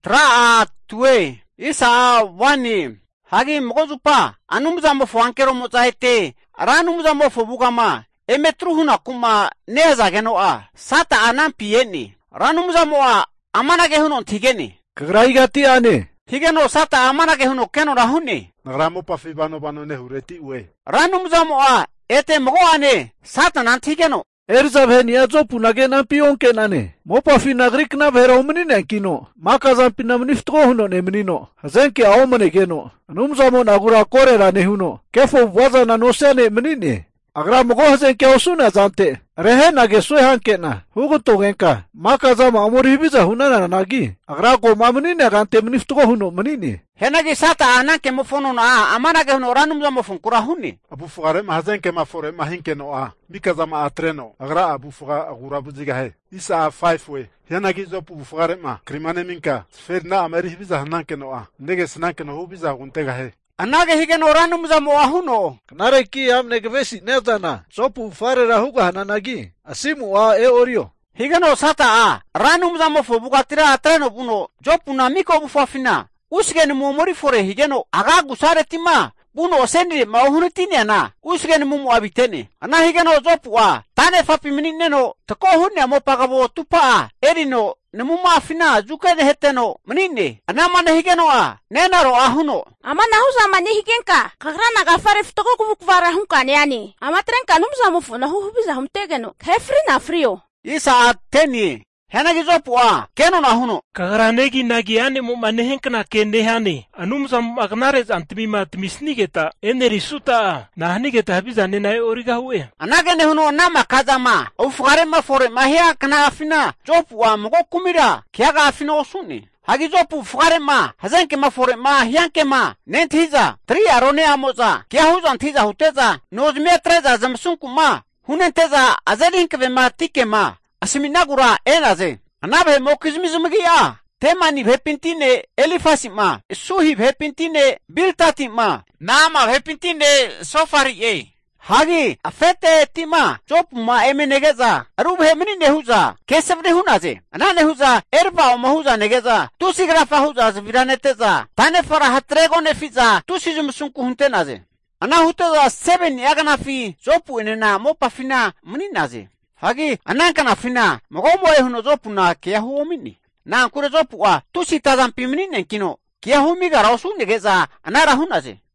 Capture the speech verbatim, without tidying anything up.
Traa tuwe isa wani hagi mogozupa anumuza mofo ankero mozaite ranumuza mofo bugama emetru huna kuma neza genoa sata anan piyeni ranumuza moa amana ge huno tigeni kagraigati ane higeno sata amana ge huno keno rahuni nagramo pafibano bano ne hureti uwe ranumuza moa ete mogo ane sata nan tigeno erzabheni azo punage na pionke nane mopa finagrik na vero mnine kino makaza pinamniftgo huno ne mnino hazenke aomane geno numzamo nagura korera ne huno kefo waza na nosene mnine agra mogo hazenke osuna zante rehe nage sue hankena hugo togenka makaza mamori biza hunana nagi agra go mamnine gante mniftgo huno mnine henagi sata anan ke mofono na amana ge huno ranumza mofon kurahuni abu fugare ma hazenke ma fore ma hinke no a bikaza ma atreno agra abu fuga agura buziga he isa five we henagi zo pu fugare ma krimane minka ferna amari biza hananke no a nege snanke no biza guntega he anage higeno ranumza mo ahuno kanare ki amne gevesi nezana sopu fare rahuga hananagi asimu a e orio higeno sata a ranumza mofo bugatira atreno buno jopuna miko bufafina usgeni momori fore higeno aga gusare tima buno sendi mahunitini ana usgeni mumu abiteni ana higeno zopua tane fapi minineno tako hunne mo pagabo tupa erino nemuma afina jukene heteno menine ana mane higeno a nenaro ahuno amana huza mane higenka kagrana gafare ftoko kubukvara hunkane yani amatrenka numza mufuna hubiza humtegeno hefri na frio isa teni henagi zopua keno na huno kagranegi nagiane mo manehenkna kende hane anumza magnares antmima tmisnigeta enerisuta na hanigeta habizane na origa huwe anage ne huno na makazama ufugare mafore mahia kana afina zopua mogo kumira kiaga afina osuni hagi zopu fugare ma hazenke mafore ma hianke ma nentiza tri arone amoza kia huzan tiza huteza nozmetreza zamsunku ma hunenteza azelinke ma tike ma asiminagura enaze anabe mokizmizumgia temani vepintine elifasima suhi vepintine biltatima nama vepintine sofari e hagi afete tima chopuma emenegeza arube menine huza kesevne hunaze anane huza erba mahuza negeza tusigrafa huza viraneteza tane fara hatrego nefiza tusizumsunku huntenaze ana huteza seven yaganafi chopu enena mopafina muninaze hagi ananka na fina mogomo e huno zopuna kia huomini na kure zopua tusi tazampi menine kino kia humiga rausu negeza anara hunaze